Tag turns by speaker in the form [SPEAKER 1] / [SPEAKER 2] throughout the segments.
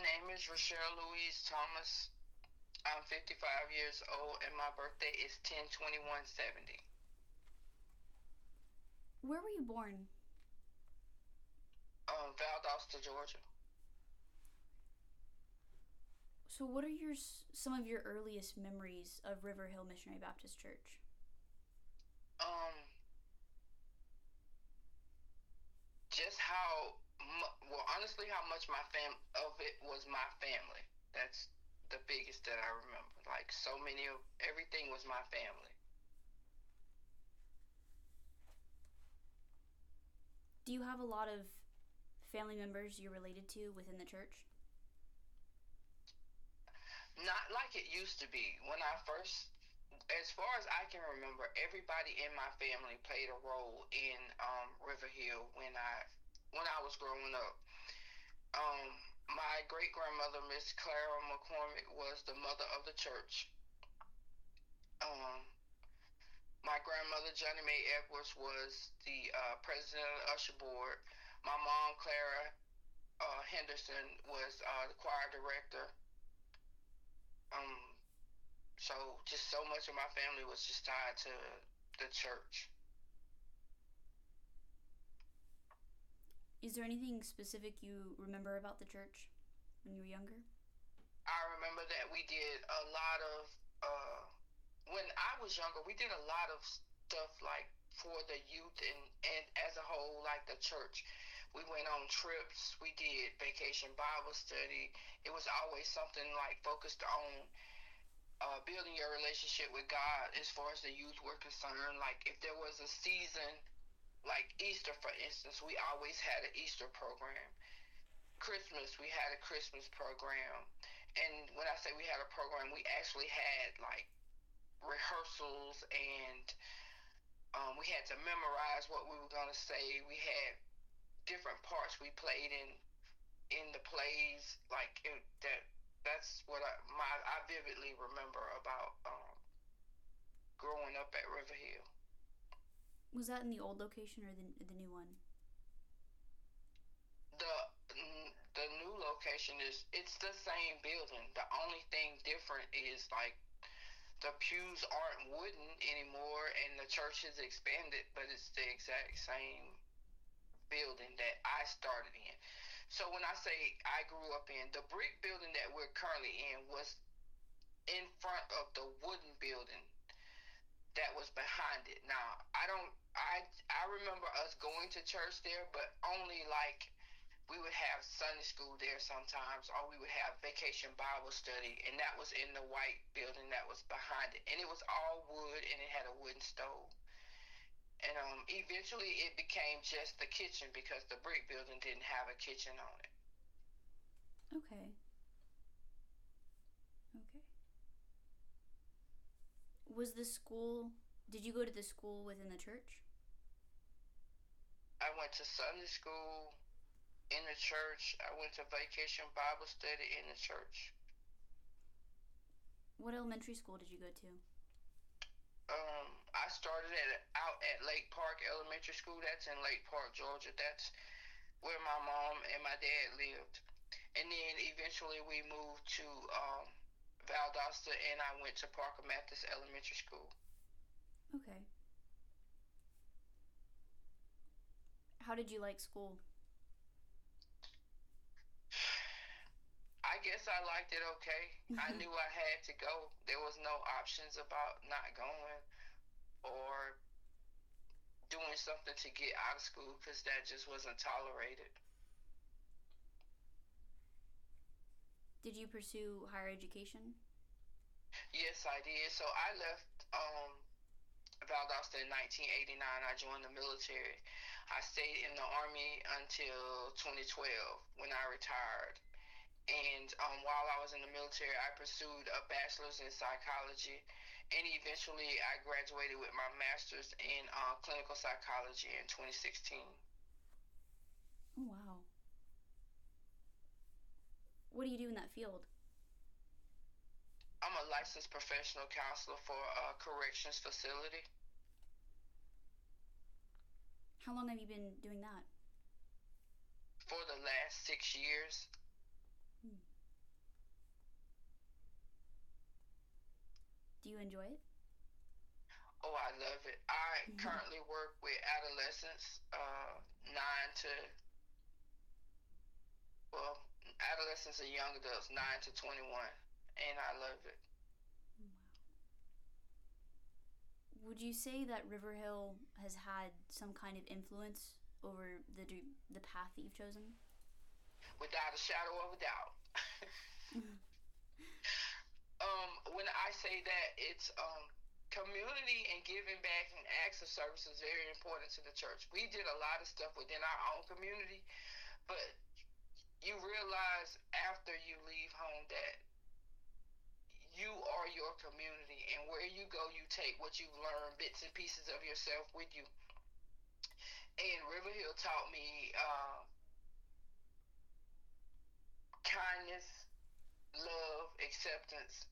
[SPEAKER 1] name is Rochelle Louise Thomas. I'm 55 years old, and my birthday is 10/21/70.
[SPEAKER 2] Where were you born?
[SPEAKER 1] Valdosta, Georgia.
[SPEAKER 2] So, what are some of your earliest memories of River Hill Missionary Baptist Church?
[SPEAKER 1] Um, just how well, honestly, how much my of it was my family. That's the biggest that I remember. Like so many of everything was my family.
[SPEAKER 2] Do you have a lot of family members you're related to within the church?
[SPEAKER 1] Not like it used to be. When I first, as far as I can remember, everybody in my family played a role in River Hill when I was growing up. My great grandmother, Miss Clara McCormick, was the mother of the church. Um, my grandmother, Johnny Mae Edwards, was the president of the usher board. My mom, Clara Henderson, was the choir director. So just so much of my family was just tied to the church.
[SPEAKER 2] Is there anything specific you remember about the church when you were younger?
[SPEAKER 1] I remember that we did a lot of when I was younger, we did a lot of stuff like for the youth and as a whole, like the church. We went on trips. We did vacation Bible study. It was always something like focused on building your relationship with God as far as the youth were concerned. Like if there was a season, like Easter, for instance, we always had an Easter program. Christmas, we had a Christmas program. And when I say we had a program, we actually had like rehearsals and we had to memorize what we were going to say. We had different parts we played in the plays. That's what I vividly remember about growing up at River Hill.
[SPEAKER 2] Was that in the old location or the new one?
[SPEAKER 1] The new location it's the same building. The only thing different is like the pews aren't wooden anymore and the church has expanded, but it's the exact same building that I started in. So when I say I grew up in, the brick building that we're currently in was in front of the wooden building that was behind it. Now, I remember us going to church there, but only like we would have Sunday school there sometimes, or we would have vacation Bible study, and that was in the white building that was behind it. And it was all wood, and it had a wooden stove. And eventually it became just the kitchen because the brick building didn't have a kitchen on it.
[SPEAKER 2] Okay. Was the school, did you go to the school within the church?
[SPEAKER 1] I went to Sunday school in the church. I went to vacation Bible study in the church.
[SPEAKER 2] What elementary school did you go to?
[SPEAKER 1] I started out at Lake Park Elementary School. That's in Lake Park, Georgia. That's where my mom and my dad lived. And then eventually we moved to Valdosta, and I went to Parker Methodist Elementary School.
[SPEAKER 2] Okay. How did you like school?
[SPEAKER 1] I guess I liked it okay. I knew I had to go. There was no options about not going or doing something to get out of school because that just wasn't tolerated.
[SPEAKER 2] Did you pursue higher education?
[SPEAKER 1] Yes, I did. So I left Valdosta in 1989. I joined the military. I stayed in the Army until 2012 when I retired. And while I was in the military, I pursued a bachelor's in psychology, and eventually I graduated with my master's in clinical psychology in 2016.
[SPEAKER 2] Oh, wow. What do you do in that field?
[SPEAKER 1] I'm a licensed professional counselor for a corrections facility.
[SPEAKER 2] How long have you been doing that?
[SPEAKER 1] For the last 6 years.
[SPEAKER 2] you enjoy it?
[SPEAKER 1] Oh, I love it. I currently work with adolescents, 9 to, well, adolescents and young adults, 9 to 21, and I love it.
[SPEAKER 2] Wow. Would you say that Riverhill has had some kind of influence over the path that you've chosen?
[SPEAKER 1] Without a shadow of a doubt. When I say that, it's community and giving back and acts of service is very important to the church. We did a lot of stuff within our own community, but you realize after you leave home that you are your community, and where you go, you take what you've learned, bits and pieces of yourself with you. And Riverhill taught me kindness, love, acceptance,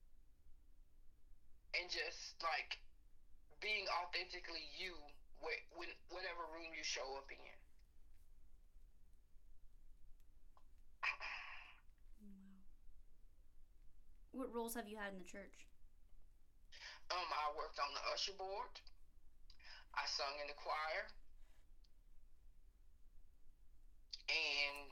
[SPEAKER 1] and just like being authentically you when whatever room you show up in.
[SPEAKER 2] Wow. What roles have you had in the church?
[SPEAKER 1] I worked on the usher board. I sung in the choir, and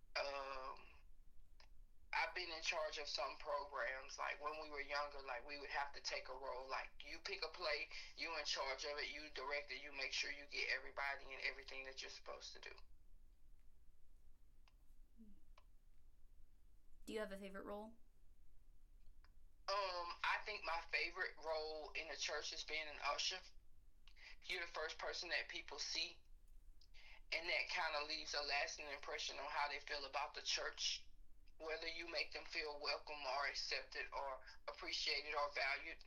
[SPEAKER 1] I've been in charge of some programs. Like when we were younger, like we would have to take a role. Like you pick a play, you in charge of it, you direct it, you make sure you get everybody and everything that you're supposed to do.
[SPEAKER 2] Do you have a favorite role?
[SPEAKER 1] I think my favorite role in the church is being an usher. You're the first person that people see, and that kind of leaves a lasting impression on how they feel about the church, whether you make them feel welcome or accepted or appreciated or valued.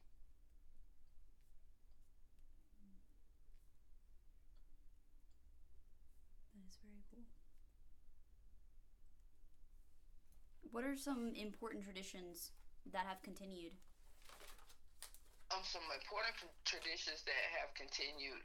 [SPEAKER 2] That is very cool. What are some important traditions that have continued?
[SPEAKER 1] Some important traditions that have continued.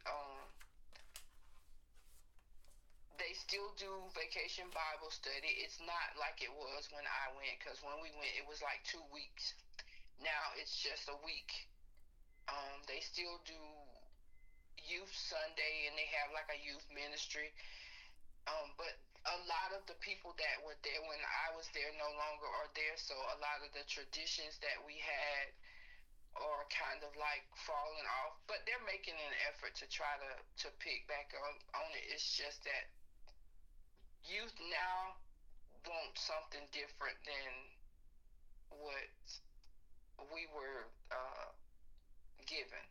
[SPEAKER 1] They still do vacation Bible study. It's not like it was when I went, because when we went, it was like 2 weeks. Now it's just a week. They still do youth Sunday, and they have like a youth ministry. But a lot of the people that were there when I was there no longer are there, so a lot of the traditions that we had are kind of like falling off. But they're making an effort to try to pick back on it. It's just that youth now want something different than what we were given.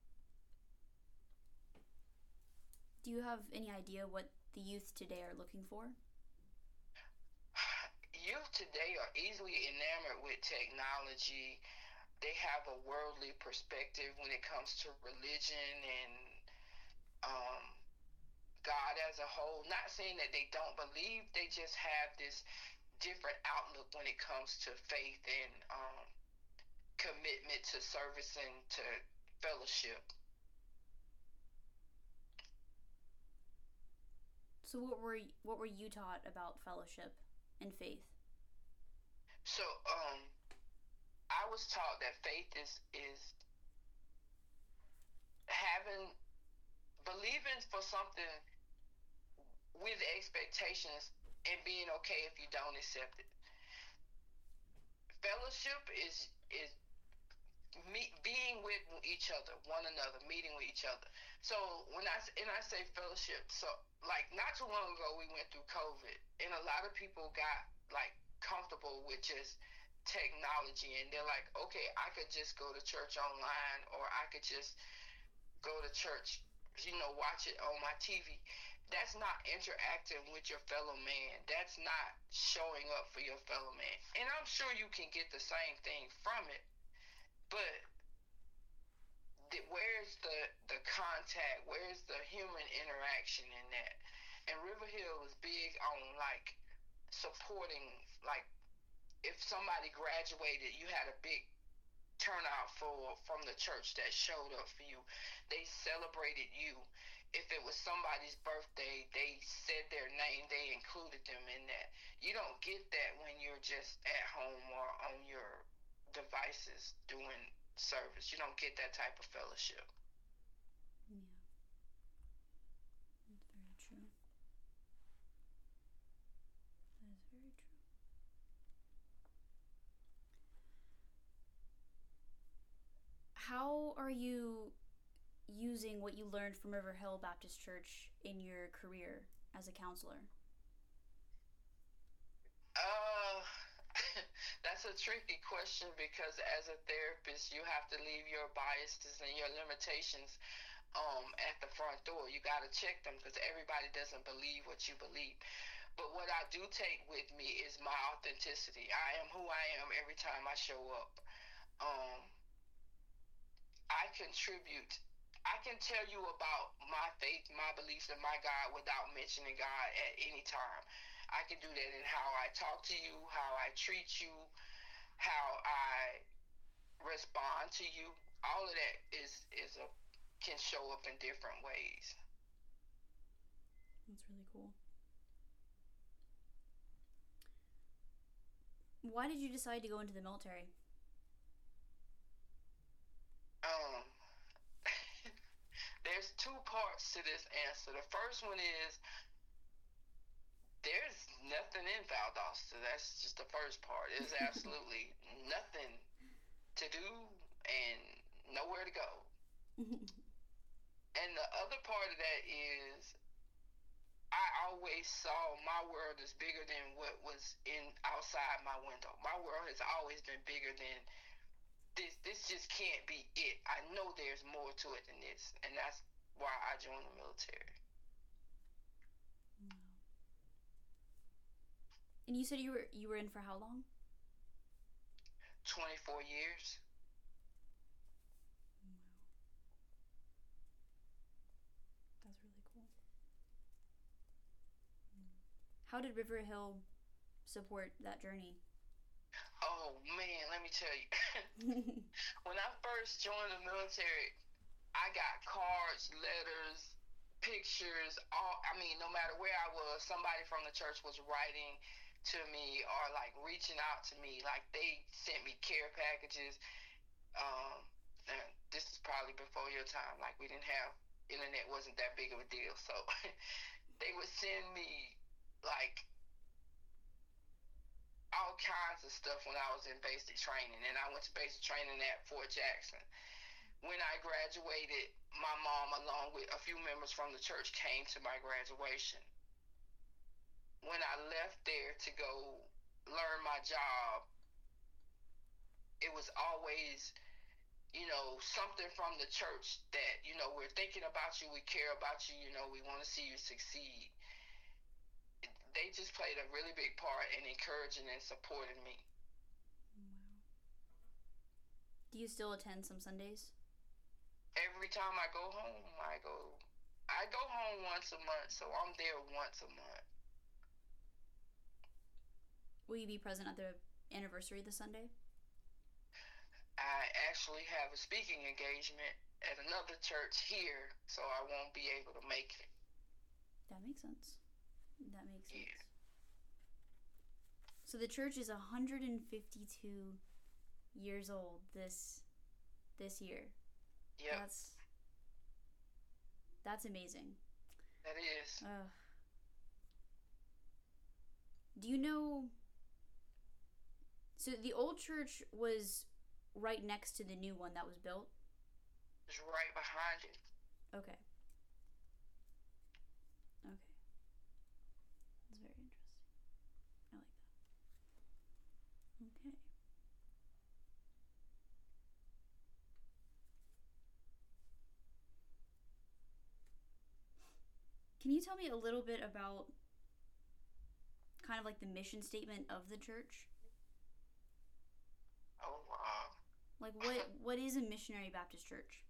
[SPEAKER 2] Do you have any idea what the youth today are looking for?
[SPEAKER 1] Youth today are easily enamored with technology. They have a worldly perspective when it comes to religion and God as a whole. Not saying that they don't believe, they just have this different outlook when it comes to faith and commitment to service and to fellowship.
[SPEAKER 2] So what were you taught about fellowship and faith?
[SPEAKER 1] So I was taught that faith is having believing for something with expectations and being okay if you don't accept it. Fellowship is being with each other, one another, meeting with each other. So when I say fellowship, so like not too long ago we went through COVID, and a lot of people got like comfortable with just technology, and they're like, okay, I could just go to church online, or I could just go to church, watch it on my TV. That's not interacting with your fellow man. That's not showing up for your fellow man. And I'm sure you can get the same thing from it, but where's the contact? Where's the human interaction in that? And Riverhill was big on like supporting, like if somebody graduated, you had a big turnout from the church that showed up for you. They celebrated you. If it was somebody's birthday, they said their name, they included them in that. You don't get that when you're just at home or on your devices doing service. You don't get that type of fellowship.
[SPEAKER 2] Yeah, that's very true. That is very true. How are you using what you learned from River Hill Baptist Church in your career as a counselor?
[SPEAKER 1] Uh, that's a tricky question because as a therapist, you have to leave your biases and your limitations at the front door. You got to check them because everybody doesn't believe what you believe. But what I do take with me is my authenticity. I am who I am every time I show up. Um, I contribute. I can tell you about my faith, my beliefs, and my God without mentioning God at any time. I can do that in how I talk to you, how I treat you, how I respond to you. All of that is a can show up in different ways.
[SPEAKER 2] That's really cool. Why did you decide to go into the military?
[SPEAKER 1] Um, there's two parts to this answer. The first one is there's nothing in Valdosta. That's just the first part. There's absolutely nothing to do and nowhere to go. And the other part of that is I always saw my world as bigger than what was in outside my window. My world has always been bigger than this. This just can't be it. I know there's more to it than this, and that's why I joined the military.
[SPEAKER 2] Wow. And you said you were in for how long?
[SPEAKER 1] 24 years.
[SPEAKER 2] Wow. That's really cool. How did River Hill support that journey?
[SPEAKER 1] Oh man, let me tell you. When I first joined the military, I got cards, letters, pictures, no matter where I was, somebody from the church was writing to me or like reaching out to me. Like they sent me care packages. And this is probably before your time. Like we didn't have internet, wasn't that big of a deal. So they would send me like all kinds of stuff when I was in basic training, and I went to basic training at Fort Jackson. When I graduated, my mom, along with a few members from the church, came to my graduation. When I left there to go learn my job, it was always, something from the church that, we're thinking about you, we care about you, we want to see you succeed. They just played a really big part in encouraging and supporting me.
[SPEAKER 2] Wow. Do you still attend some Sundays?
[SPEAKER 1] Every time I go home, I go home once a month, so I'm there once a month.
[SPEAKER 2] Will you be present at the anniversary this Sunday?
[SPEAKER 1] I actually have a speaking engagement at another church here, so I won't be able to make it.
[SPEAKER 2] That makes sense.
[SPEAKER 1] Yeah.
[SPEAKER 2] So the church is 152 years old this year.
[SPEAKER 1] Yep.
[SPEAKER 2] That's amazing.
[SPEAKER 1] That is.
[SPEAKER 2] Do you know? So the old church was right next to the new one that was built?
[SPEAKER 1] It's right behind it.
[SPEAKER 2] Okay. That's very interesting. I like that. Okay. Can you tell me a little bit about kind of like the mission statement of the church?
[SPEAKER 1] Oh, wow.
[SPEAKER 2] Like what is a missionary Baptist church?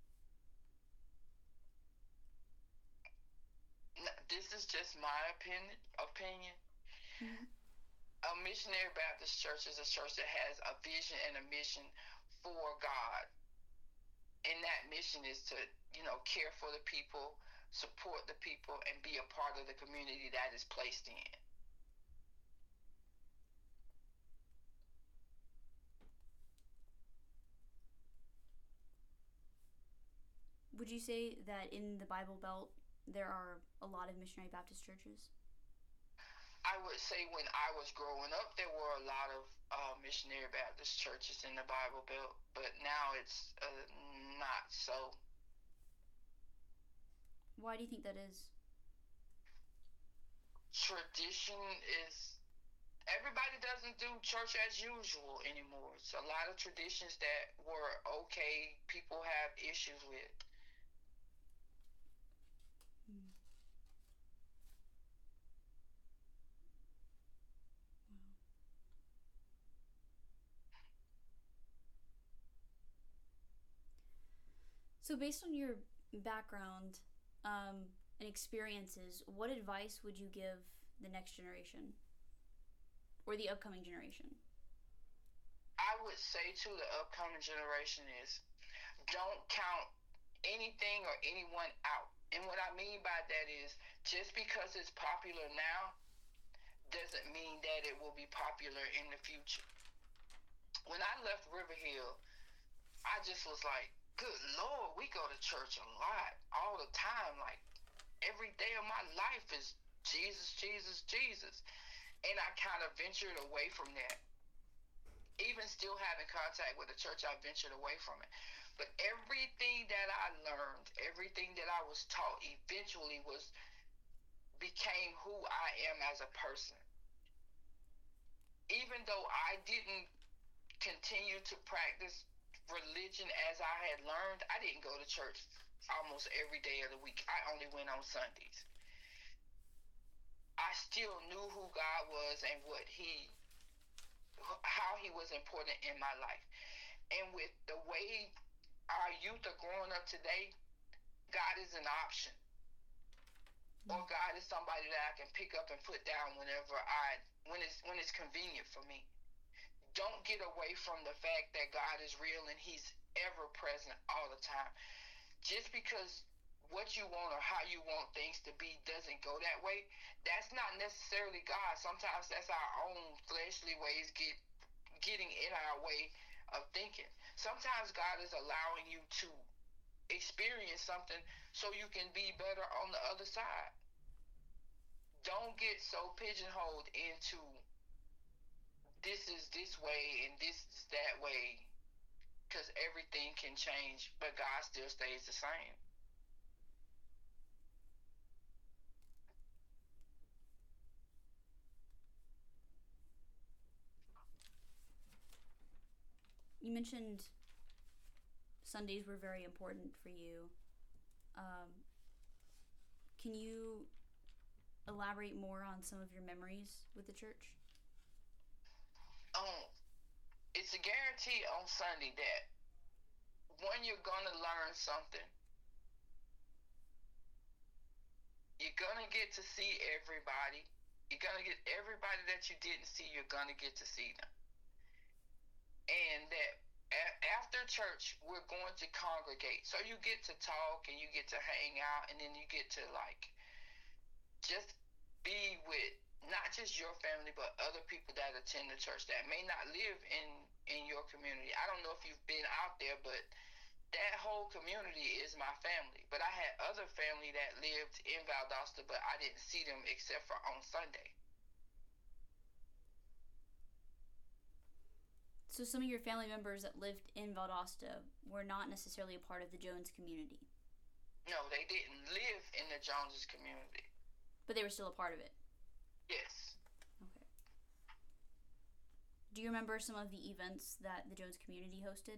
[SPEAKER 1] This is just my opinion.
[SPEAKER 2] Mm-hmm.
[SPEAKER 1] A missionary Baptist church is a church that has a vision and a mission for God. And that mission is to, care for the people, support the people, and be a part of the community that is placed in.
[SPEAKER 2] Would you say that in the Bible Belt there are a lot of missionary Baptist churches?
[SPEAKER 1] I would say when I was growing up, there were a lot of missionary Baptist churches in the Bible Belt, but now it's not so.
[SPEAKER 2] Why do you think that is?
[SPEAKER 1] Tradition is everybody doesn't do church as usual anymore. It's a lot of traditions that were okay, people have issues with.
[SPEAKER 2] Mm. Wow. So, based on your background and experiences, what advice would you give the next generation or the upcoming generation?
[SPEAKER 1] I would say to the upcoming generation is don't count anything or anyone out. And what I mean by that is just because it's popular now doesn't mean that it will be popular in the future. When I left River Hill, I just was like, good Lord, we go to church a lot, all the time. Like, every day of my life is Jesus, Jesus, Jesus. And I kind of ventured away from that. Even still having contact with the church, I ventured away from it. But everything that I learned, everything that I was taught eventually became who I am as a person. Even though I didn't continue to practice religion as I had learned, I didn't go to church almost every day of the week. I only went on Sundays. I still knew who God was and how he was important in my life. And with the way our youth are growing up today, God is an option. Or God is somebody that I can pick up and put down when it's convenient for me. Don't get away from the fact that God is real and he's ever present all the time. Just because what you want or how you want things to be doesn't go that way, that's not necessarily God. Sometimes that's our own fleshly ways getting in our way of thinking. Sometimes God is allowing you to experience something so you can be better on the other side. Don't get so pigeonholed into this is this way and this is that way, because everything can change, but God still stays the same.
[SPEAKER 2] You mentioned Sundays were very important for you. Um, can you elaborate more on some of your memories with the church?
[SPEAKER 1] Um, it's a guarantee on Sunday that when you're gonna learn something, you're gonna get to see everybody. You're gonna get everybody that you didn't see. You're gonna get to see them, and that after church we're going to congregate, so you get to talk and you get to hang out, and then you get to like just be with not just your family but other people that attend the church that may not live in your community. I don't know if you've been out there, but that whole community is my family. But I had other family that lived in Valdosta, but I didn't see them except for on Sunday.
[SPEAKER 2] So some of your family members that lived in Valdosta were not necessarily a part of the Jones community.
[SPEAKER 1] No, they didn't live in the Joneses community.
[SPEAKER 2] But they were still a part of it?
[SPEAKER 1] Yes.
[SPEAKER 2] Okay. Do you remember some of the events that the Jones community hosted?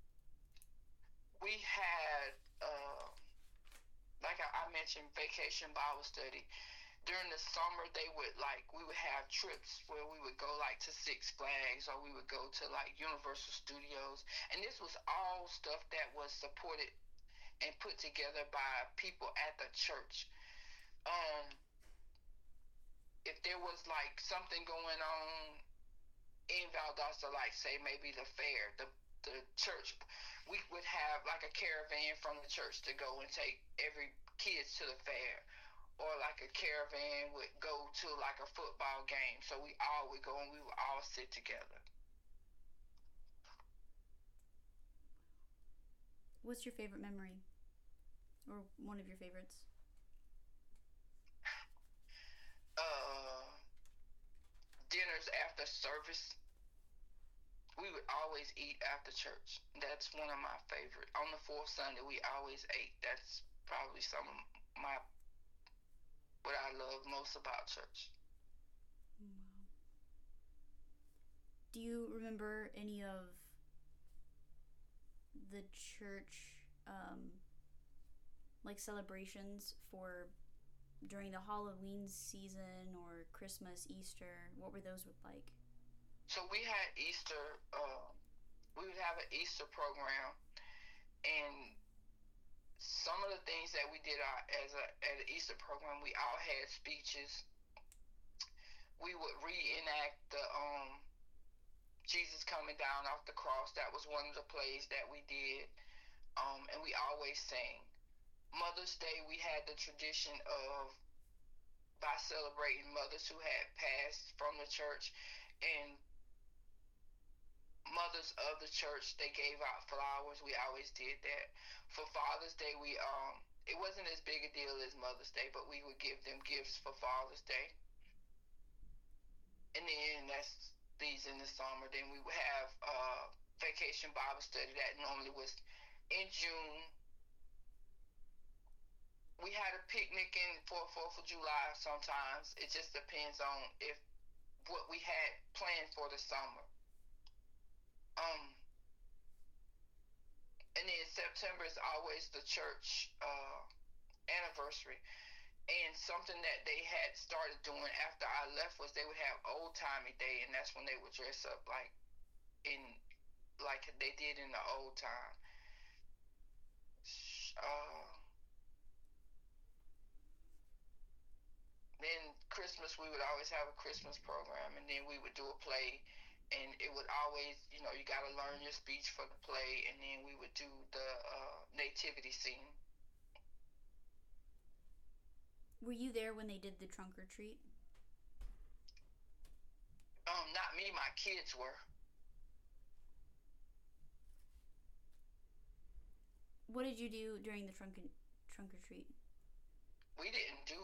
[SPEAKER 1] We had, like I mentioned, Vacation Bible Study. During the summer, we would have trips where we would go like to Six Flags, or we would go to like Universal Studios. And this was all stuff that was supported and put together by people at the church. If there was like something going on in Valdosta, like say maybe the fair, the church, we would have like a caravan from the church to go and take every kids to the fair, or like a caravan would go to like a football game. So we all would go and we would all sit together.
[SPEAKER 2] What's your favorite memory? or one of your favorites?
[SPEAKER 1] Uh, Dinners after service. We would always eat after church. That's one of my favorite. On the fourth Sunday, we always ate. That's probably some of my what I love most about church.
[SPEAKER 2] Wow. Do you remember any of the church like celebrations for during the Halloween season or Christmas, Easter? What were those like?
[SPEAKER 1] So we had Easter. We would have an Easter program, and some of the things that we did at an Easter program, we all had speeches. We would reenact the Jesus coming down off the cross. That was one of the plays that we did, and we always sang. Mother's Day, we had the tradition of by celebrating mothers who had passed from the church, and mothers of the church, they gave out flowers. We always did that. For Father's Day, we it wasn't as big a deal as Mother's Day, but we would give them gifts for Father's Day. And then that's these in the summer. Then we would have vacation Bible study that normally was in June. We had a picnic for 4th of July sometimes. It just depends on if what we had planned for the summer. And then September is always the church anniversary. And something that they had started doing after I left was they would have old timey day, and that's when they would dress up like they did in the old time. Then Christmas, we would always have a Christmas program, and then we would do a play, and it would always, you got to learn your speech for the play, and then we would do the nativity scene.
[SPEAKER 2] Were you there when they did the trunk or treat?
[SPEAKER 1] Not me. My kids were.
[SPEAKER 2] What did you do during the trunk or treat?
[SPEAKER 1] We didn't do.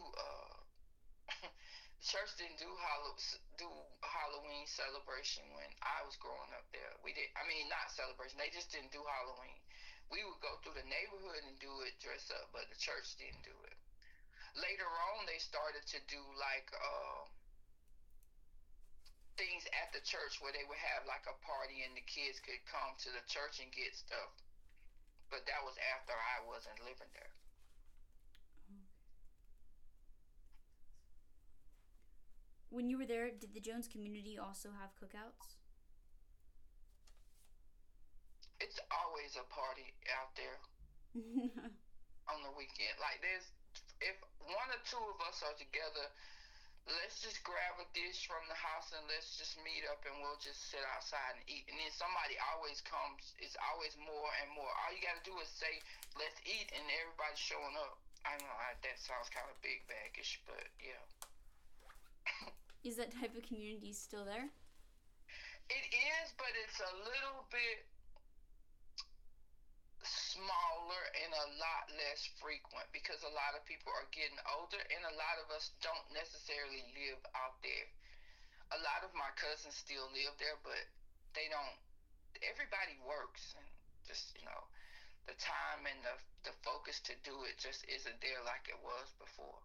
[SPEAKER 1] Church didn't do Halloween celebration when I was growing up there. We did. I mean, not celebration. They just didn't do Halloween. We would go through the neighborhood and do it, dress up, but the church didn't do it. Later on, they started to do like things at the church where they would have like a party and the kids could come to the church and get stuff. But that was after I wasn't living there.
[SPEAKER 2] When you were there, did the Jones community also have cookouts?
[SPEAKER 1] It's always a party out there on the weekend. Like if one or two of us are together, let's just grab a dish from the house and let's just meet up and we'll just sit outside and eat. And then somebody always comes. It's always more and more. All you got to do is say, let's eat, and everybody's showing up. I know that sounds kind of big baggish, but yeah.
[SPEAKER 2] Is that type of community still there?
[SPEAKER 1] It is, but it's a little bit smaller and a lot less frequent because a lot of people are getting older and a lot of us don't necessarily live out there. A lot of my cousins still live there, but they don't. Everybody works, and just the time and the focus to do it just isn't there like it was before.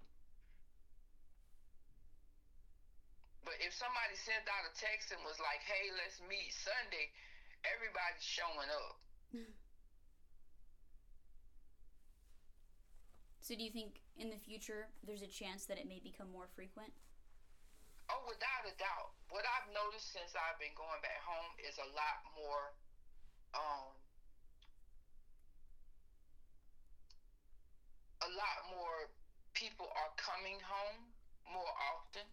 [SPEAKER 1] But if somebody sent out a text and was like, hey, let's meet Sunday, everybody's showing up.
[SPEAKER 2] So do you think in the future there's a chance that it may become more frequent?
[SPEAKER 1] Oh, without a doubt. What I've noticed since I've been going back home is a lot more people are coming home more often,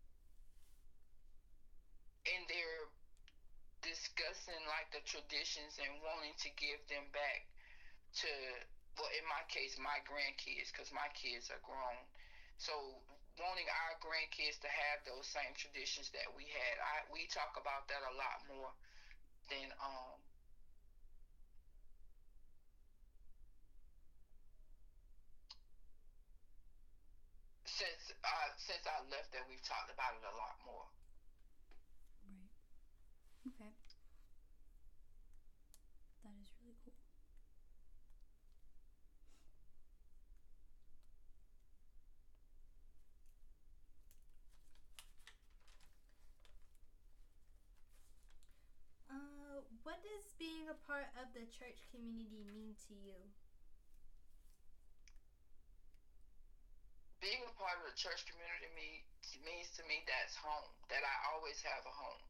[SPEAKER 1] and they're discussing like the traditions and wanting to give them back to, well, in my case, my grandkids, because my kids are grown. So wanting our grandkids to have those same traditions that we had. We talk about that a lot more than since I left there, we've talked about it a lot more.
[SPEAKER 2] Right. Okay. That is really cool.
[SPEAKER 3] What does being a part of the church community mean to you?
[SPEAKER 1] Being a part of the church community means to me that's home. That I always have a home.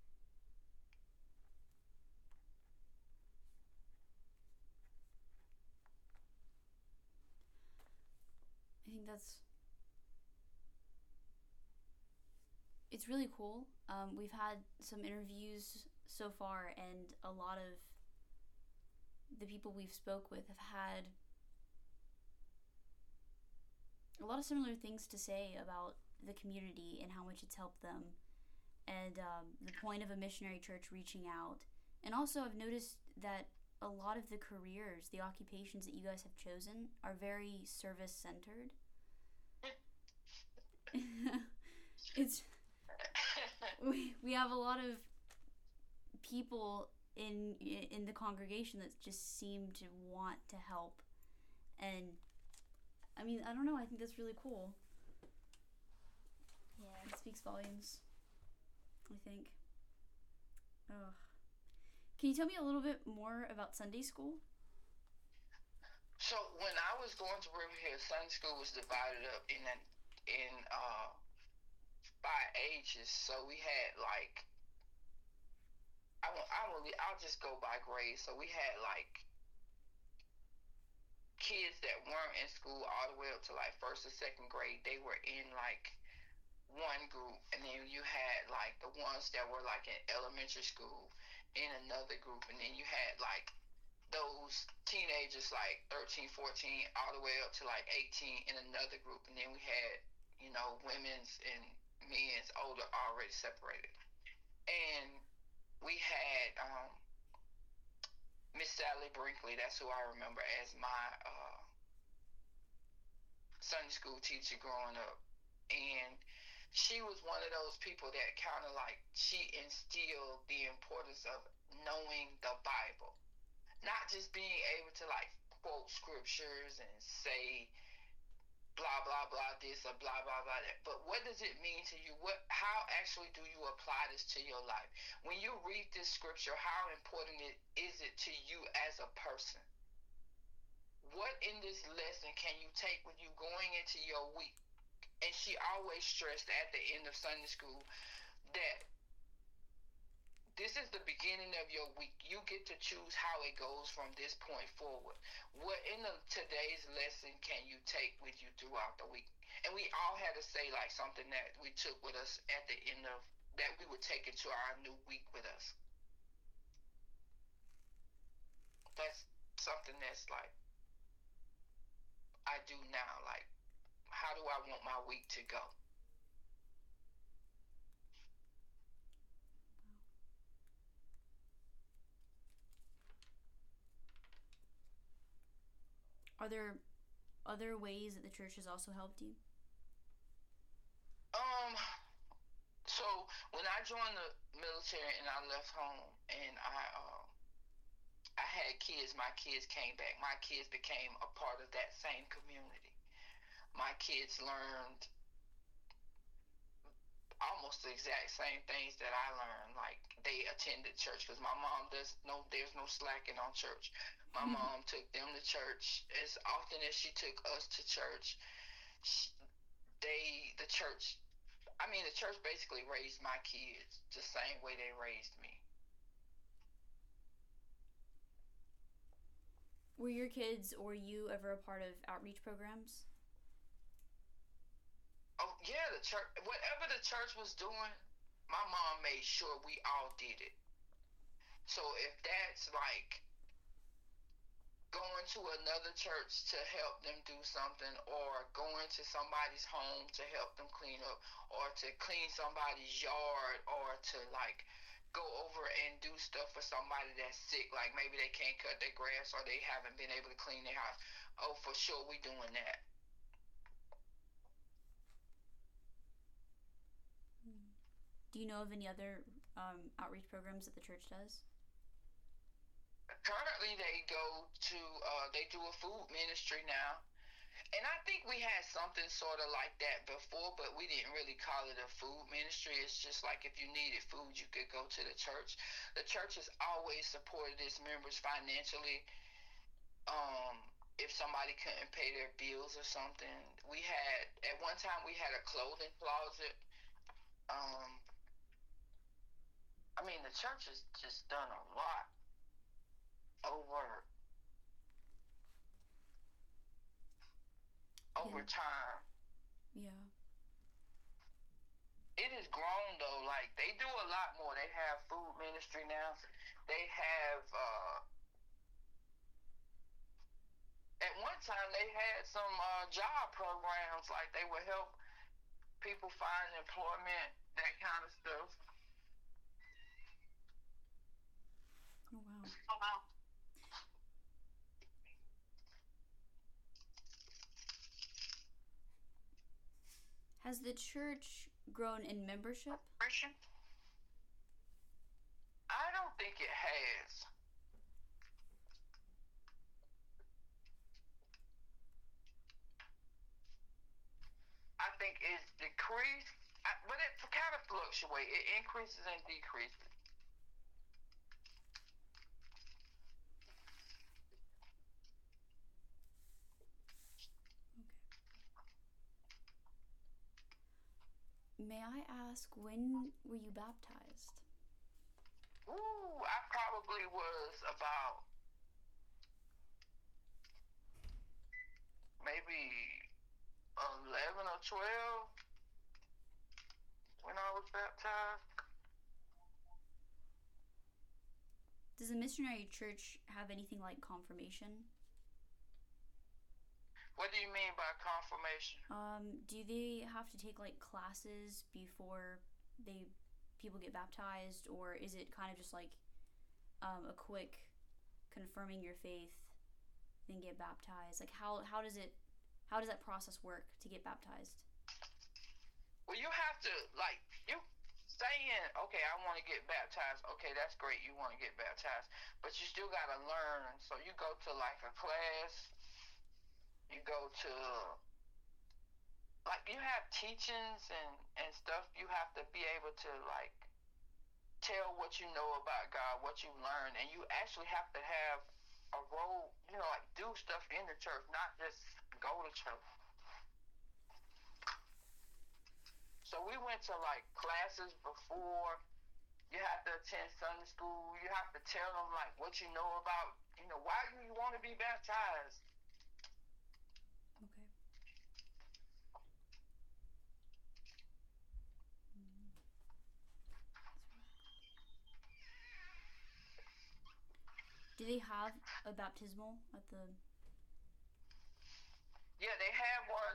[SPEAKER 2] I think it's really cool. We've had some interviews so far, and a lot of the people we've spoke with have had a lot of similar things to say about the community and how much it's helped them, and the point of a missionary church reaching out. And also, I've noticed that a lot of the careers, the occupations that you guys have chosen, are very service centered. It's we have a lot of people in the congregation that just seem to want to help, and I mean, I don't know, I think that's really cool. Yeah, it speaks volumes, I think. Ugh. Can you tell me a little bit more about Sunday school?
[SPEAKER 1] So when I was going to River Hill, Sunday school was divided up in by ages. So we had like I'll just go by grade. So we had like kids that weren't in school all the way up to like first or second grade. They were in like one group, and then you had like the ones that were like in elementary school in another group, and then you had like those teenagers like 13, 14, all the way up to like 18 in another group, and then we had, women's and men's older already separated. And we had Miss Sally Brinkley. That's who I remember as my Sunday school teacher growing up. And she was one of those people that kind of like, she instilled the importance of knowing the Bible. Not just being able to like quote scriptures and say blah blah blah this or blah blah blah that, but what does it mean to you? How actually do you apply this to your life? When you read this scripture, how important is it to you as a person? What in this lesson can you take with you going into your week? And she always stressed at the end of Sunday school that this is the beginning of your week. You get to choose how it goes from this point forward. What in today's lesson can you take with you throughout the week? And we all had to say like something that we took with us at the end of, that we would take into our new week with us. That's something that's like, I do now. Like, how do I want my week to go?
[SPEAKER 2] Are there other ways that the church has also helped you?
[SPEAKER 1] So when I joined the military and I left home and I had kids, my kids came back. My kids became a part of that same community. My kids learned almost the exact same things that I learned. Like, they attended church because my mom there's no slacking on church. My mom took them to church as often as she took us to church. The church basically raised my kids the same way they raised me.
[SPEAKER 2] Were your kids or you ever a part of outreach programs?
[SPEAKER 1] Oh yeah, the church, whatever the church was doing, my mom made sure we all did it. So if that's like going to another church to help them do something, or going to somebody's home to help them clean up, or to clean somebody's yard, or to like go over and do stuff for somebody that's sick, like maybe they can't cut their grass or they haven't been able to clean their house, oh, for sure we doing that.
[SPEAKER 2] Do you know of any other outreach programs that the church does?
[SPEAKER 1] Currently, they go to they do a food ministry now. And I think we had something sort of like that before, but we didn't really call it a food ministry. It's just like if you needed food, you could go to the church. The church has always supported its members financially. If somebody couldn't pay their bills or something, we had at one time we had a clothing closet. I mean, the church has just done a lot over time.
[SPEAKER 2] Yeah.
[SPEAKER 1] It has grown though. Like they do a lot more. They have food ministry now. They have at one time they had some job programs, like they would help people find employment, that kind of stuff.
[SPEAKER 2] Oh wow.
[SPEAKER 1] Oh wow.
[SPEAKER 2] Has the church grown in membership?
[SPEAKER 1] I don't think it has. I think it's decreased, but it kind of fluctuates. It increases and decreases.
[SPEAKER 2] May I ask, when were you baptized?
[SPEAKER 1] Ooh, I probably was about maybe 11 or 12 when I was baptized.
[SPEAKER 2] Does a missionary church have anything like confirmation?
[SPEAKER 1] What do you mean by confirmation?
[SPEAKER 2] Do they have to take like classes before people get baptized, or is it kind of just like a quick confirming your faith, then get baptized? Like how does that process work to get baptized?
[SPEAKER 1] Well, you have to you saying, okay, I want to get baptized. Okay, that's great. You want to get baptized, but you still got to learn. So you go to like a class. You go to, like, you have teachings and stuff. You have to be able to, like, tell what you know about God, what you learned, and you actually have to have a role, like, do stuff in the church, not just go to church. So we went to, like, classes before. You have to attend Sunday school. You have to tell them, like, what you know about, why do you want to be baptized?
[SPEAKER 2] Okay. Do they have a baptismal at the...
[SPEAKER 1] Yeah, they have one.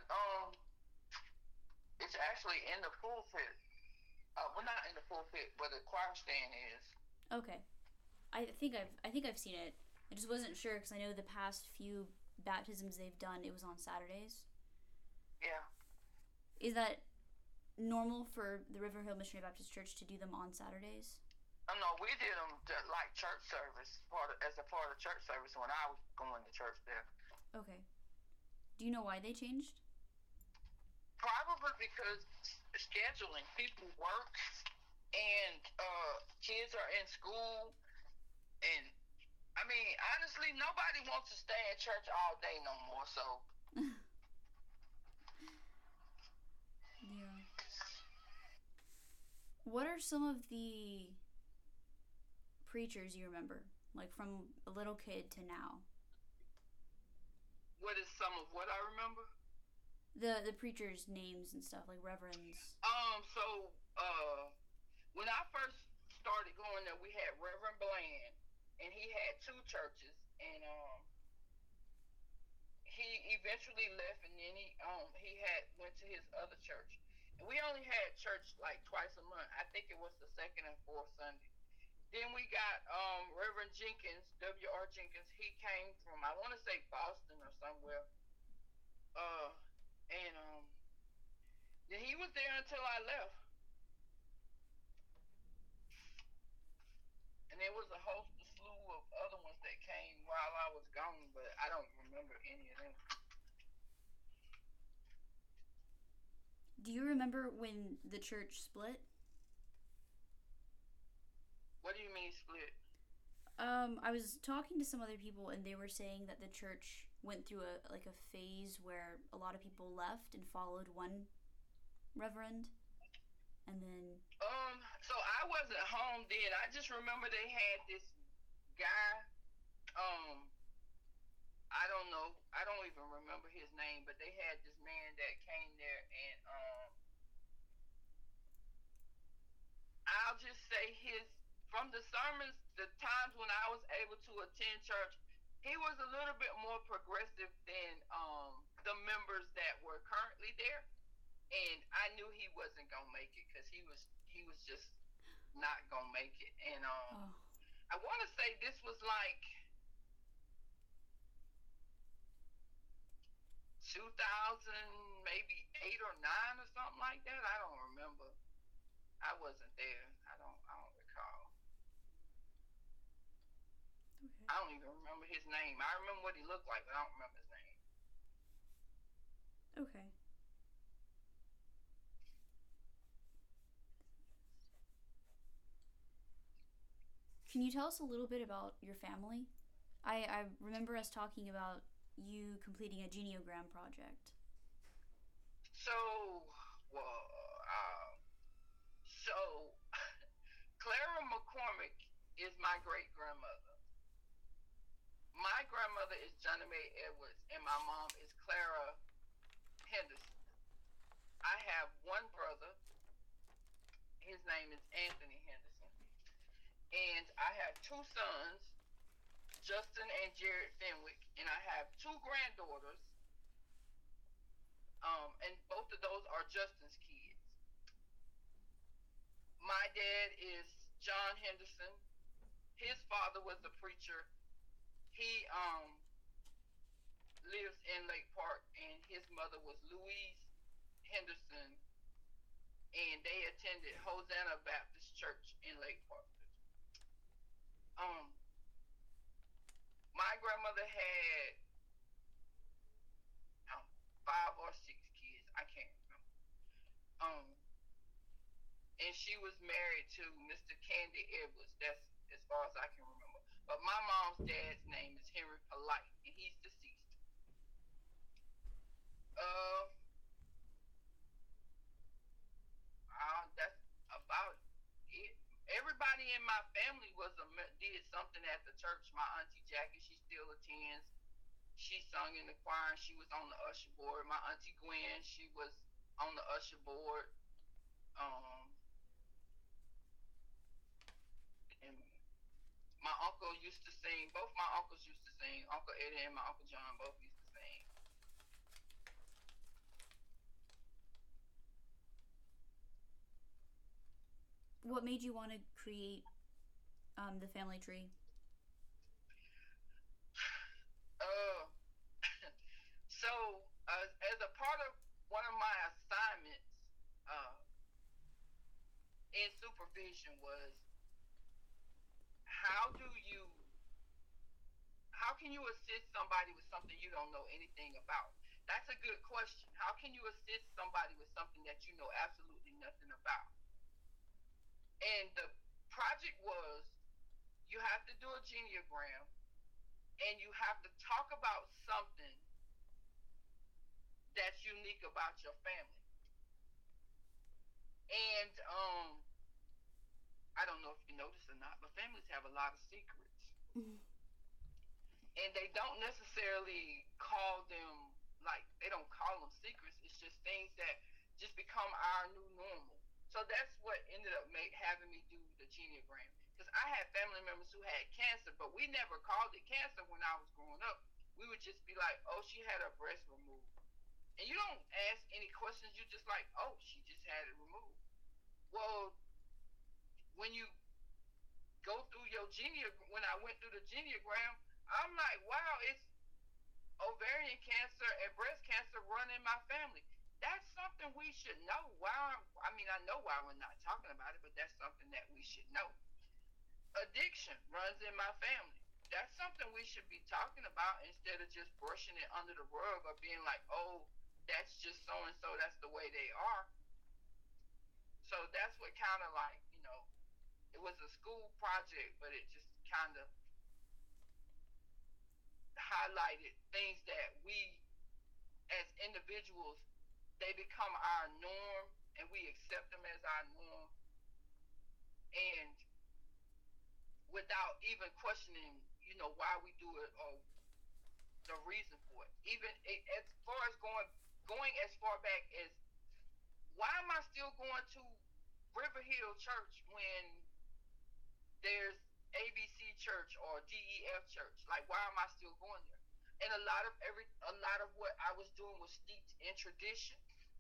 [SPEAKER 1] It's actually in the pulpit. Well, not in the pulpit, but the choir stand is.
[SPEAKER 2] Okay. I think I've seen it. I just wasn't sure because I know the past few baptisms they've done, it was on Saturdays.
[SPEAKER 1] Yeah.
[SPEAKER 2] Is that normal for the River Hill Missionary Baptist Church to do them on Saturdays?
[SPEAKER 1] No, we did them like church service, as a part of church service when I was going to church there.
[SPEAKER 2] Okay. Do you know why they changed?
[SPEAKER 1] Probably because scheduling. People work, and kids are in school, and I mean, honestly, nobody wants to stay in church all day no more, so.
[SPEAKER 2] Yeah. What are some of the preachers you remember, like from a little kid to now?
[SPEAKER 1] What is some of what I remember?
[SPEAKER 2] The preachers' names and stuff, like reverends.
[SPEAKER 1] So, when I first started going there, we had Reverend Bland, and he had two churches, and he eventually left, and then he went to his other church. And we only had church like twice a month. I think it was the second and fourth Sunday. Then we got Reverend Jenkins, W.R. Jenkins. He came from, I want to say, Boston or somewhere. And then he was there until I left. I don't remember any of them.
[SPEAKER 2] Do you remember when the church split?
[SPEAKER 1] What do you mean split?
[SPEAKER 2] I was talking to some other people, and they were saying that the church went through a phase where a lot of people left and followed one reverend, and then
[SPEAKER 1] So I wasn't home then. I just remember they had this guy. I don't know. I don't even remember his name, but they had this man that came there, and I'll just say from the sermons, the times when I was able to attend church, he was a little bit more progressive than the members that were currently there, and I knew he wasn't gonna make it because he was just not gonna make it. And I want to say this was like 2000, maybe 8 or 9 or something like that. I don't remember. I wasn't there. I don't recall.
[SPEAKER 2] okay.
[SPEAKER 1] I don't even remember his name. I remember what he looked like, but I don't remember his name.
[SPEAKER 2] Okay. Can you tell us a little bit about your family? I remember us talking about you completing a geneogram project.
[SPEAKER 1] So, well, so Clara McCormick is my great grandmother. My grandmother is Johnny Mae Edwards, and my mom is Clara Henderson. I have one brother. His name is Anthony Henderson. And I have 2 sons, Justin and Jared Fenwick. And I have 2 granddaughters. And both of those are Justin's kids. My dad is John Henderson. His father was a preacher. He lives in Lake Park, and his mother was Louise Henderson, and they attended Hosanna Baptist Church in Lake Park. My grandmother had 5 or 6 kids. I can't remember. And she was married to Mr. Candy Edwards. That's as far as I can remember. But my mom's dad's name is Henry Polite, and he's deceased. That's about it. Everybody in my family did something at the church. My auntie Jackie, she still attends. She sung in the choir, and she was on the usher board. My auntie Gwen, she was on the usher board. And my uncle used to sing. Both my uncles used to sing. Uncle Eddie and my Uncle John both used to sing.
[SPEAKER 2] What made you want to create the family tree?
[SPEAKER 1] So, as a part of one of my assignments in supervision was how can you assist somebody with something you don't know anything about? That's a good question. How can you assist somebody with something that you know absolutely nothing about? And the project was you have to do a geneogram, and you have to talk about something that's unique about your family. And I don't know if you noticed or not, but families have a lot of secrets. And they don't necessarily call them, like, they don't call them secrets. It's just things that just become our new normal. So that's what ended up having me do the geneogram. Because I had family members who had cancer, but we never called it cancer when I was growing up. We would just be like, oh, she had her breast removed. And you don't ask any questions. You're just like, oh, she just had it removed. Well, when you go through your when I went through the geneogram, I'm like, wow, it's ovarian cancer and breast cancer run in my family. That's something we should know. I know why we're not talking about it, but that's something that we should know. Addiction runs in my family. that's something we should be talking about instead of just brushing it under the rug or being like, oh, that's just so and so, that's the way they are. So that's what kind of like, it was a school project, but it just kind of highlighted things that we as individuals, they become our norm and we accept them as our norm, and without even questioning, why we do it or the reason for it. Even as far as going as far back as, why am I still going to River Hill Church when there's ABC Church or DEF Church? Like, why am I still going there? And a lot of what I was doing was steeped in tradition.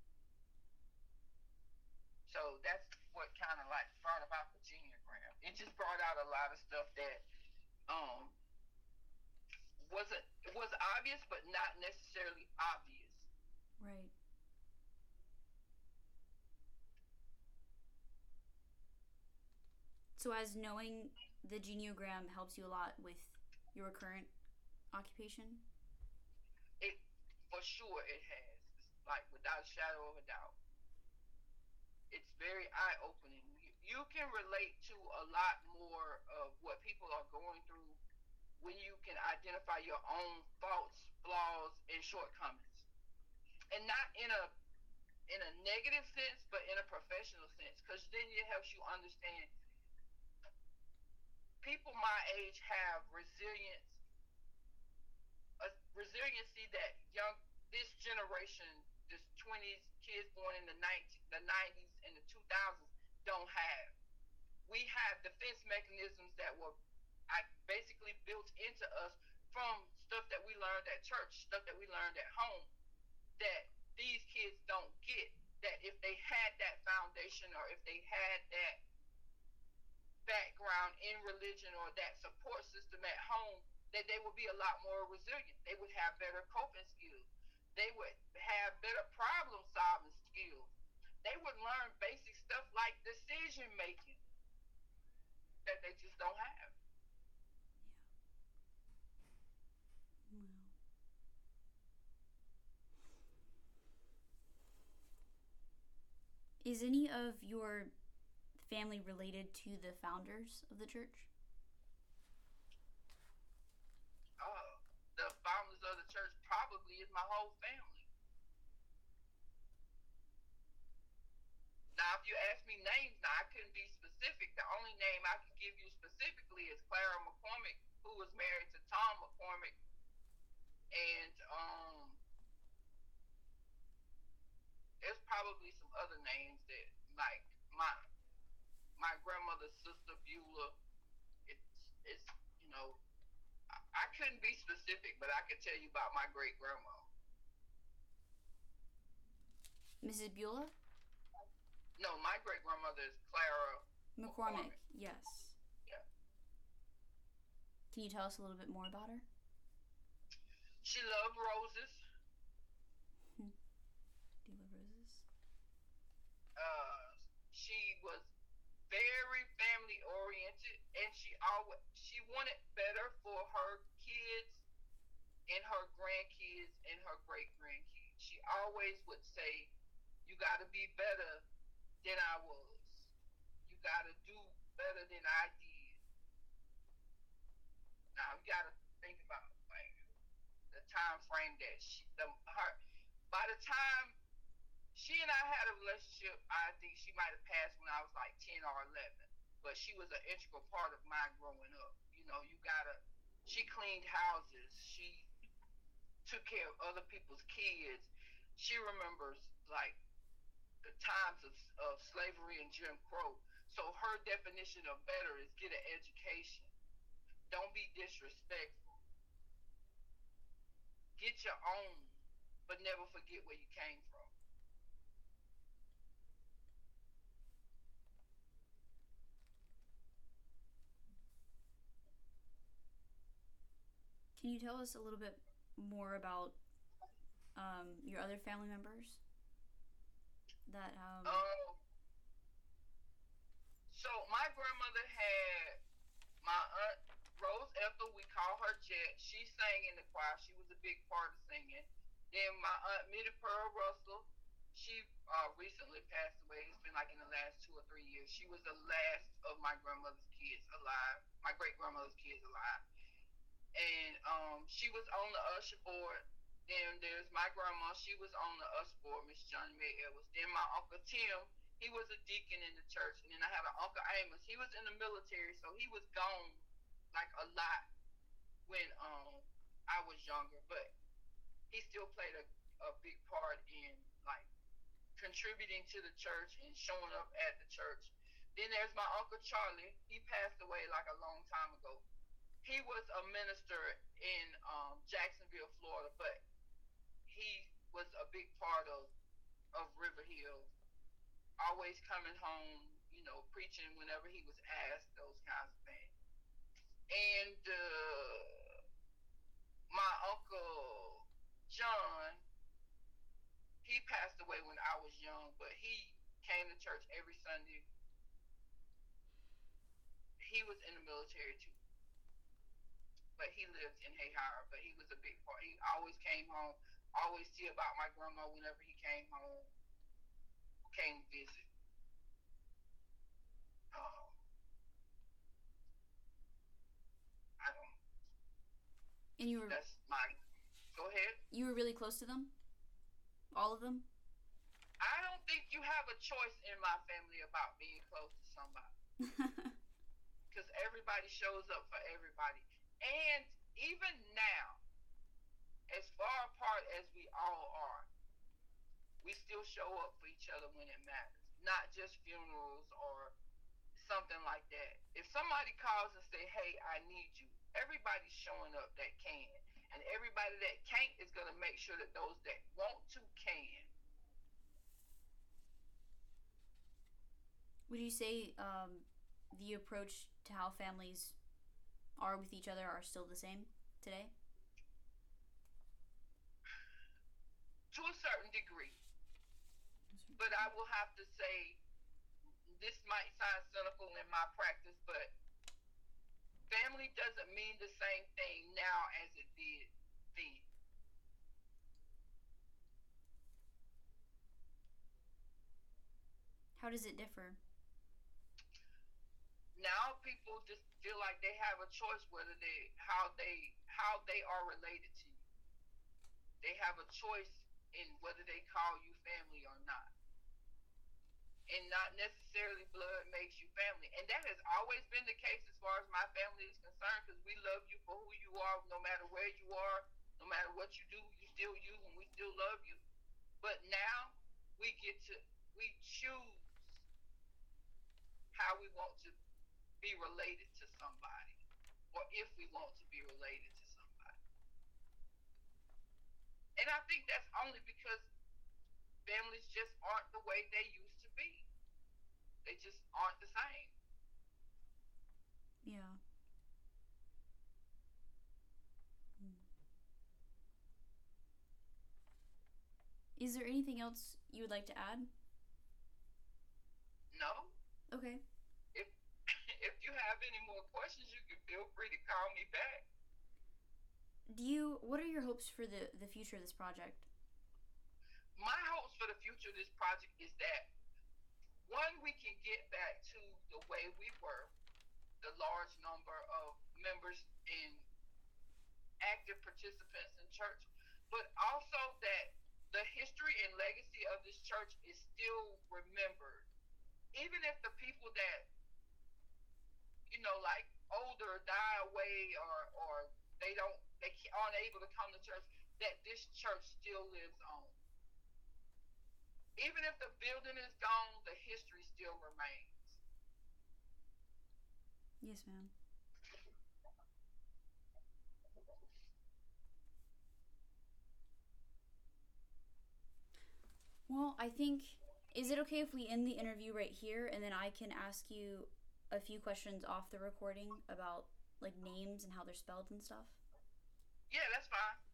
[SPEAKER 1] So that's what kind of like brought about Virginia Graham. It just brought out a lot of stuff that was obvious, but not necessarily obvious.
[SPEAKER 2] Right. So, as knowing the Geniogram helps you a lot with your current occupation?
[SPEAKER 1] It, for sure, it has. Like, without a shadow of a doubt. It's very eye-opening. You can relate to a lot more of what people are going through when you can identify your own faults, flaws, and shortcomings. And not in a negative sense, but in a professional sense, because then it helps you understand people my age have resiliency that this generation, this 20s kids born in the 90s and the 2000s don't have. We have defense mechanisms that were basically built into us from stuff that we learned at church, stuff that we learned at home, that these kids don't get. That if they had that foundation or if they had that background in religion or that support system at home, that they would be a lot more resilient. They would have better coping skills. They would have better problem solving skills. They would learn basic stuff like decision making that they just don't have.
[SPEAKER 2] Yeah. Wow. Is any of your family related to the founders of the church?
[SPEAKER 1] The founders of the church probably is my whole family. Now, if you ask me names, now I couldn't be specific. The only name I can give you specifically is Clara McCormick, who was married to Tom McCormick, and there's probably some other names that, like my grandmother's sister Beulah. It's I couldn't be specific, but I could tell you about my great grandma.
[SPEAKER 2] Mrs. Beulah?
[SPEAKER 1] No, my great grandmother is Clara
[SPEAKER 2] McCormick. Yes.
[SPEAKER 1] Yeah.
[SPEAKER 2] Can you tell us a little bit more about her?
[SPEAKER 1] She loved roses.
[SPEAKER 2] Do you love roses?
[SPEAKER 1] She was very family oriented, and she wanted better for her kids and her grandkids and her great grandkids. She always would say, "You got to be better than I was. You got to do better than I did." Now you got to think about like the time frame that by the time she and I had a relationship, I think she might have passed when I was like 10 or 11. But she was an integral part of my growing up. She cleaned houses. She took care of other people's kids. She remembers like the times of slavery and Jim Crow. So her definition of better is get an education. Don't be disrespectful. Get your own, but never forget where you came from.
[SPEAKER 2] Can you tell us a little bit more about your other family members? That
[SPEAKER 1] So my grandmother had my aunt Rose Ethel. We call
[SPEAKER 4] that. She sang in the choir. She was a big part of singing. Then my aunt Mitty Pearl Russell, she recently passed away. It's been like in the last 2 or 3 years. She was the last of my grandmother's kids alive, my great grandmother's kids alive. And she was on the usher board. Then there's my grandma. She was on the usher board, Miss Johnny Mae Edwards. Then my Uncle Tim, he was a deacon in the church. And then I have an Uncle Amos. He was in the military, so he was gone like a lot when I was younger. But he still played a big part in like contributing to the church and showing up at the church. Then there's my Uncle Charlie. He passed away like a long time ago. He was a minister in Jacksonville, Florida, but he was a big part of River Hill. Always coming home, preaching whenever he was asked, those kinds of things. And my Uncle John, he passed away when I was young, but he came to church every Sunday. He was in the military too, but he lived in Hayhire, but he was a big part. He always came home, always see about my grandma whenever he came home, came to visit. I don't.
[SPEAKER 2] And you were.
[SPEAKER 4] That's my. Go ahead.
[SPEAKER 2] You were really close to them. All of them.
[SPEAKER 4] I don't think you have a choice in my family about being close to somebody. Because everybody shows up for everybody. And even now, as far apart as we all are, we still show up for each other when it matters. Not just funerals or something like that. If somebody calls and say, hey, I need you, everybody's showing up that can. And everybody that can't is going to make sure that those that want to can.
[SPEAKER 2] Would you say the approach to how families are with each other are still the same today?
[SPEAKER 4] To a certain degree. But I will have to say, this might sound cynical in my practice, but family doesn't mean the same thing now as it did then.
[SPEAKER 2] How does it differ?
[SPEAKER 4] Now people just feel like they have a choice whether how they are related to you. They have a choice in whether they call you family or not. And not necessarily blood makes you family. And that has always been the case as far as my family is concerned, because we love you for who you are, no matter where you are, no matter what you do, you still you, and we still love you. But now we choose how we want to be related to somebody, or if we want to be related to somebody. And I think that's only because families just aren't the way they used to be. They just aren't the same.
[SPEAKER 2] Yeah. Is there anything else you would like to add?
[SPEAKER 4] No.
[SPEAKER 2] Okay.
[SPEAKER 4] If you have any more questions, you can feel free to call me back.
[SPEAKER 2] What are your hopes for the future of this project?
[SPEAKER 4] My hopes for the future of this project is that, one, we can get back to the way we were, the large number of members and active participants in church, but also that the history and legacy of this church is still remembered. Even if the people that, like older die away or they aren't able to come to church, that this church still lives on. Even if the building is gone, the history still remains.
[SPEAKER 2] Yes, ma'am. Well, I think, is it okay if we end the interview right here and then I can ask you a few questions off the recording about like names and how they're spelled and stuff?
[SPEAKER 4] Yeah, that's fine.